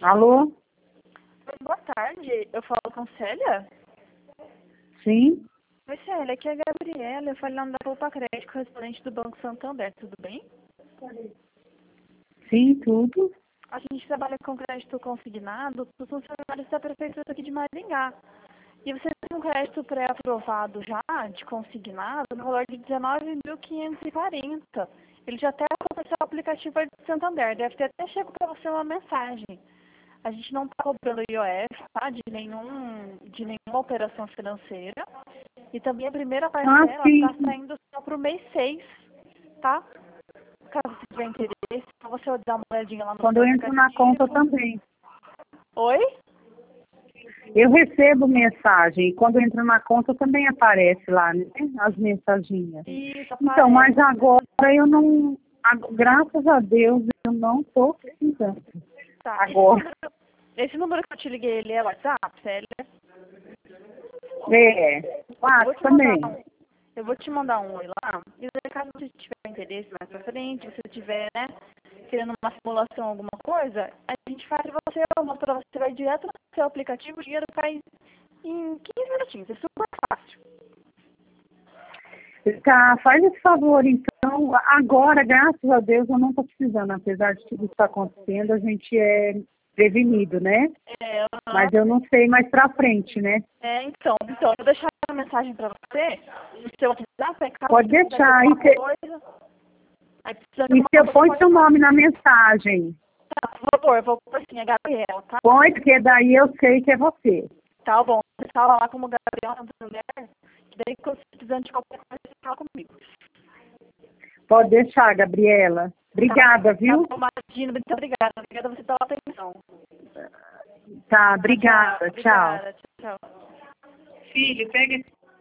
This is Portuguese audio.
Alô? Boa tarde, eu falo com Célia? Sim? Oi, Célia, aqui é a Gabriela, eu falo da Poupa Crédito, correspondente do Banco Santander, tudo bem? Sim, tudo. A gente trabalha com crédito consignado para os funcionários da Prefeitura aqui de Maringá. E você tem um crédito pré-aprovado já, de consignado, no valor de 19.540. Ele já até aconteceu o aplicativo aí do Santander, deve ter até chegado para você uma mensagem. A gente não está cobrando IOF, tá? De nenhuma operação financeira. E também a primeira parcela Sim. está saindo só para o mês 6, tá? Caso você tiver interesse, só você dar uma olhadinha lá no Quando eu entro na conta também. Oi? Eu recebo mensagem. Quando eu entro na conta também aparece lá, né? As mensaginhas. Isso, Então, mas aparece. agora eu não... Graças a Deus, eu não estou precisando. Tá. Agora. Esse número que eu te liguei, ele é WhatsApp, Célia? Também. Eu vou te mandar um oi lá. E daí, caso você tiver interesse mais pra frente, se você tiver, né, querendo uma simulação, alguma coisa, a gente faz pra você, eu mostro pra você, vai direto no seu aplicativo, o dinheiro cai em 15 minutinhos, é super fácil. Tá, faz esse favor, então. Agora, graças a Deus, eu não estou precisando. Apesar de tudo isso estar acontecendo, a gente é prevenido, né? Mas eu não sei mais pra frente, né? Então, eu vou deixar uma mensagem pra você, no seu WhatsApp, caso Pode você quiser deixar. alguma coisa. Aí precisa de E se eu alguma põe coisa, seu nome na mensagem? tá, por favor, eu vou pôr assim, a Gabriela, tá? Põe, porque daí eu sei que é você. Tá bom, você fala lá como Gabriela Santander, que daí quando você precisar de qualquer coisa, você fala comigo. Pode deixar, Gabriela. Obrigada, viu? Tá bom, imagina, muito obrigada. Obrigada a você pela atenção. Tá, obrigada. Tchau. Obrigada, tchau. Filho, pega esse